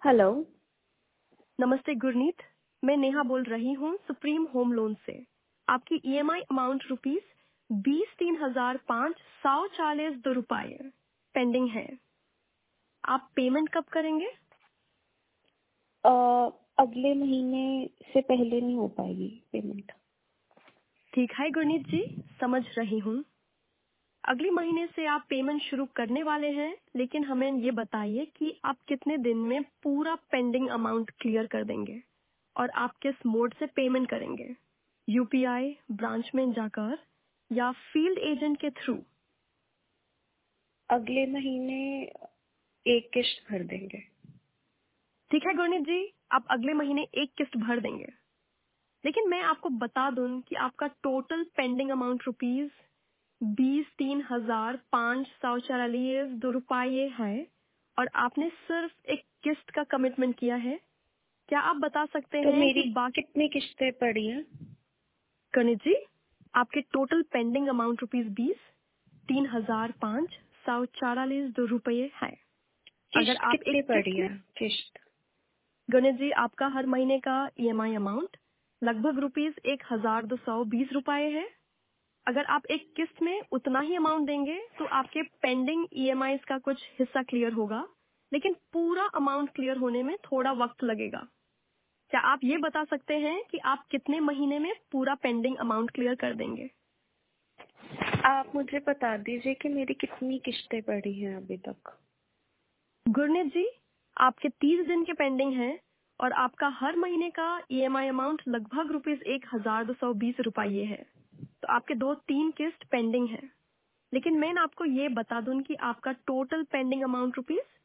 Hello. नमस्ते गुरनीत, मैं नेहा बोल रही हूँ सुप्रीम होम लोन से। आपकी ईएमआई अमाउंट ₹23,542 पेंडिंग है। आप पेमेंट कब करेंगे? अ, अगले महीने से पहले नहीं हो पाएगी पेमेंट। ठीक है गुरनीत जी, समझ रही हूँ। अगले महीने से आप पेमेंट शुरू करने वाले हैं, लेकिन हमें ये बताइए कि आप कितने दिन में पूरा पेंडिंग अमाउंट क्लियर कर देंगे और आप किस मोड से पेमेंट करेंगे, यूपीआई, ब्रांच में जाकर या फील्ड एजेंट के थ्रू। अगले महीने एक किश्त भर देंगे। ठीक है गुरनीत जी, आप अगले महीने एक किस्त भर देंगे, लेकिन मैं आपको बता दूं कि आपका टोटल पेंडिंग अमाउंट ₹23,542 है और आपने सिर्फ एक किस्त का कमिटमेंट किया है। क्या आप बता सकते तो हैं कि मेरी बाकी? कितनी किश्तें पड़ी हैं? गणित जी, आपके टोटल पेंडिंग अमाउंट ₹23,542 है। अगर किश्त आप एक कितनी पड़ी किस्त में, है किश्त? गणित जी, आपका हर महीने का ईएमआई अमाउंट लगभग ₹1,220 है। अगर आप एक किस्त में उतना ही अमाउंट देंगे तो आपके पेंडिंग ईएमआई का कुछ हिस्सा क्लियर होगा, लेकिन पूरा अमाउंट क्लियर होने में थोड़ा वक्त लगेगा। क्या आप ये बता सकते हैं कि आप कितने महीने में पूरा पेंडिंग अमाउंट क्लियर कर देंगे? आप मुझे बता दीजिए कि मेरी कितनी किश्तें पड़ी हैं अभी तक। गुरनीत जी, आपके 30 दिन के पेंडिंग हैं और आपका हर महीने का ईएमआई अमाउंट लगभग ₹1,220 है। तो आपके 2-3 किस्त पेंडिंग है, लेकिन मैं आपको ये बता दूं कि आपका टोटल पेंडिंग अमाउंट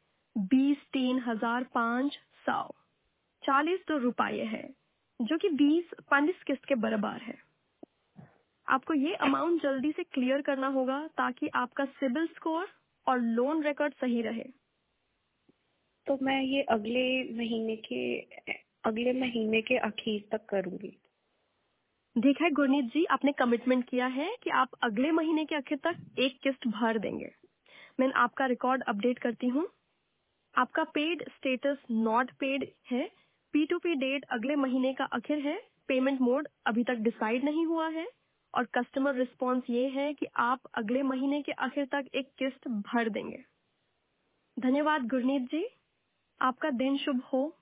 ₹23,542 है, जो कि 20-22 किस्त के बराबर है। आपको ये अमाउंट जल्दी से क्लियर करना होगा ताकि आपका सिबिल स्कोर और लोन रिकॉर्ड सही रहे। तो मैं ये अगले महीने के आखिर तक करूंगी। देखा है गुरनीत जी, आपने कमिटमेंट किया है कि आप अगले महीने के आखिर तक एक किस्त भर देंगे। मैं आपका रिकॉर्ड अपडेट करती हूँ। आपका पेड स्टेटस नॉट पेड है। P2P डेट अगले महीने का आखिर है। पेमेंट मोड अभी तक डिसाइड नहीं हुआ है और कस्टमर रिस्पांस ये है कि आप अगले महीने के आखिर तक एक किस्त भर देंगे। धन्यवाद गुरनीत जी, आपका दिन शुभ हो।